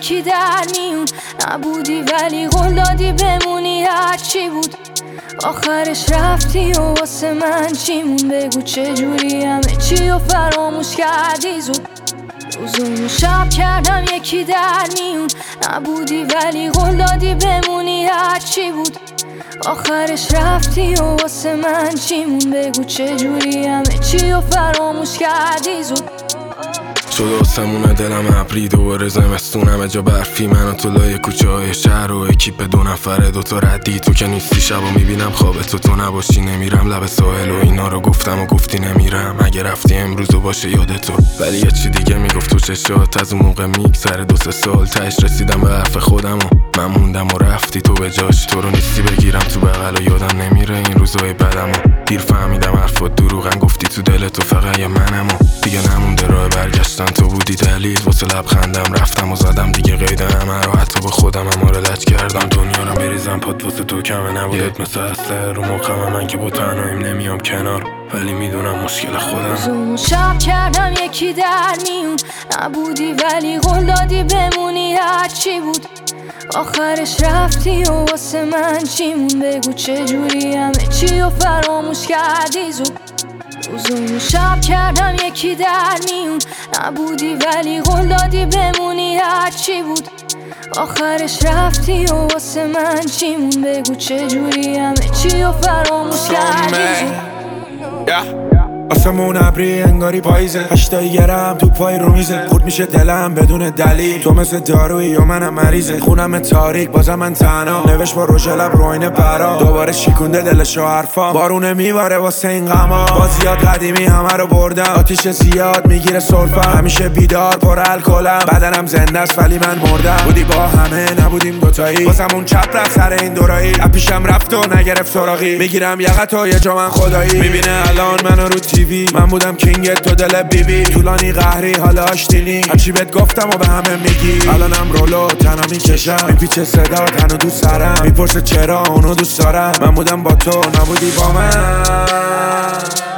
یکی در میون نبودی ولی قول دادی بمونی هرچی بود آخرش رفتی و واسه من چیمون بگو چجوری همه چی و فراموش کردی زود روزونو شب کردم یکی در میون نبودی ولی قول دادی بمونی هرچی بود آخرش رفتی و واسه من چیمون بگو چجوری همه چی و فراموش کردی زود شده آسمونه دلم ابری دوباره زمستونم جا برفی من و تو لای کوچه های شهر و اکیپ 2 نفره 2 تا ردی تو که نیستی شبا میبینم خواب تو نباشی نمیرم لب ساحل و اینا رو گفتم و گفتی نمیرم اگه رفتی امروز و باشه یاد تو ولی یه چی دیگه میگفت تو چشات از اون موقع میگذره 2-3 سال تهش رسیدم به حرف خودم و من موندم و رفتی تو به جاش تو رو نیستی بگیرم تو بغل و یادم نمیره این روزای بدم و دیر فهمیدم حرفات دروغن گفتی تو دل تو فقط یه منم و دیگه نمونده راه برگشتن تو بودی دلیل واسه لبخندم رفتم و زدم دیگه قید همه رو حتی با خودم هم لج کردم دنیا رو بریزم پات واسه تو کمه نبودت مثل اصله رو مخم من که با تنهاییم نمیام کنار ولی میدونم مشکل خودم روزونو شب کردم یکی در میون نبودی ولی قول دادی بمونی هرچی بود آخرش رفتی و واسه من چیمون بگو چجوری همه چی و فراموش کردی زود روزونو شب کردم یکی در میون نبودی ولی قول دادی بمونی هرچی بود آخرش رفتی و واسه من چیمون بگو چجوری همه چی و فراموش کردی زود آسمون ابری انگاری پاییزه هشتایی گرم تو پای رو میزه خورد میشه دلم بدون دلیل تو مثل دارویی و منم مریضه خونم تاریک بازم من تنها نوشت با روژ لب رو آینه برا دوباره شیکونده دلش و حرفام بارونه میباره واسه این غما بازیات قدیمی همه رو بردم آتیش زیاد میگیره سرفم همیشه بیدار پر الکلم بدنم زنده است ولی من مردم بودی با همه نبودیم دوتایی واسمون چپ رفت سر این دورایی اپیشم رفت و نگرفت سراغی میگیرم یقت و یه جا من خدایی میبینه الان منو رو من بودم کینگ تو دل بیبی طولانی قهری حالا آشتینی هرچی بهت گفتم و به همه میگی الانم رولو تنها میکشم میپیچه صدا تنو دوست دارم میپرسه چرا اونو دوست دارم من بودم با تو نبودی با من